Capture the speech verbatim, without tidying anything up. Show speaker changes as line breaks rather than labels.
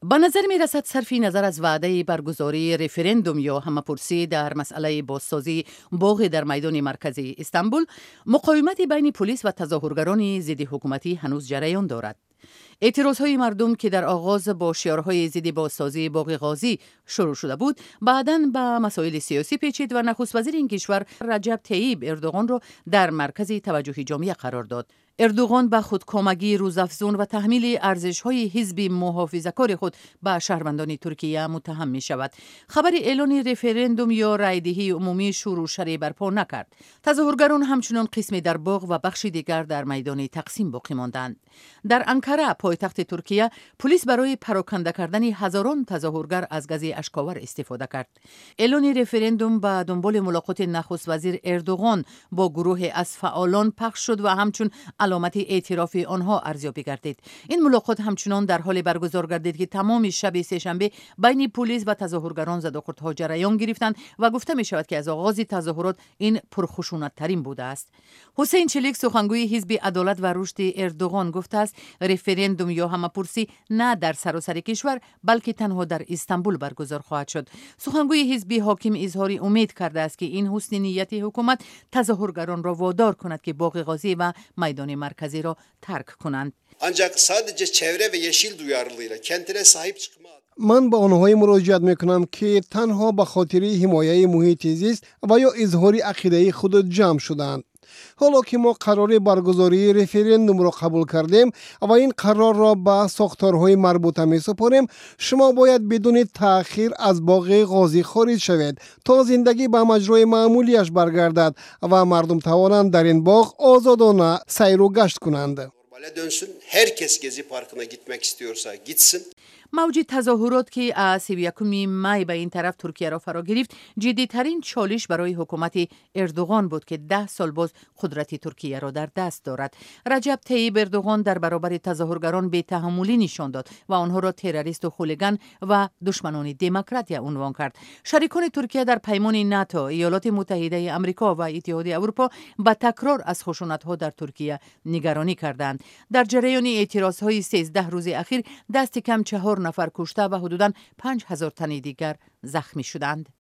به نظر می رسد صرفی نظر از وعده برگزاری رفرندوم یا همه‌پرسی در مسئله بازسازی باغ در میدان مرکزی استانبول، مقاومت بین پلیس و تظاهرگران ضد حکومتی هنوز جریان دارد. اعتراضهای مردم که در آغاز با شعارهای ضد بازسازی باغ غازی شروع شده بود، بعداً به مسائل سیاسی پیچید و نخست وزیر این کشور رجب طیب اردوغان را در مرکز توجه جامعه قرار داد. اردوغان به خودکامگی روزافزون و تحمیل ارزش‌های حزب محافظه‌کار خود به شهروندان ترکیه متهم می شود. خبر اعلان رفرندوم یا رایدهی عمومی شروع شری برپا نکرد. تظاهرگران همچنان قسمی در باغ و بخش دیگر در میدان تقسیم باقی ماندند. در انکره، پایتخت ترکیه، پلیس برای پراکنده کردن هزاران تظاهرگر از گاز اشک‌آور استفاده کرد. اعلان رفرندوم به دنبال ملاقات نخست وزیر اردوغان با گروه از فعالان پخش شد و همچون علامت اعتراف آنها ارزیابی گردید. این ملاقات همچنان در حال برگزار گردید که تمام شب سه‌شنبه بین پلیس و تظاهرگران زد و خردها جریان گرفتند و گفته می شود که از آغاز تظاهرات این پرخشونت ترین بوده است. حسین چلیک، سخنگوی حزب عدالت و رشد اردوغان، گفته است رفرندوم یا همه‌پرسی نه در سراسر کشور بلکه تنها در استانبول برگزار خواهد شد. سخنگوی حزب حاکم اظهار امید کرده است که این حسن نیت حکومت تظاهرگران را وادار کند که باغ غازی و میدان مرکزی را ترک کنند.
Ancak sadece çevre ve yeşil duyarlılığıyla kentine sahip çıkma.
من به آنهایی مراجعت میکنم که تنها به خاطر حمایت محیط زیست و یا اظهار عقیده خود جمع شدند. حالا که ما قرار برگزاری رفرندوم را قبول کردیم و این قرار را به ساختارهای مربوطه می سپاریم، شما باید بدون تأخیر از باغ غازی خارج شوید تا زندگی به مجرای معمولیش برگردد و مردم توانند در این باغ آزادانه سیر و گشت کنند.
Normale dönsün. Herkes Gezi Parkı'na gitmek istiyorsa gitsin.
موج تظاهرات که از سی و یکم می به این طرف ترکیه را فرا گرفت، جدی‌ترین چالش برای حکومت اردوغان بود که ده سال باز قدرت ترکیه را در دست دارد. رجب طیب اردوغان در برابر تظاهرگران بی‌تحملی نشان داد و آنها را تروریست و خولگان و دشمنان دموکراتیا عنوان کرد. شریکان ترکیه در پیمان ناتو، ایالات متحده آمریکا و اتحادیه اروپا به تکرار از خشونت‌ها در ترکیه نگرانی کردند. در جریان اعتراضهای سیزده روز اخیر دست کم چهار نفر کشته و حدوداً پنج هزار تن دیگر زخمی شدند.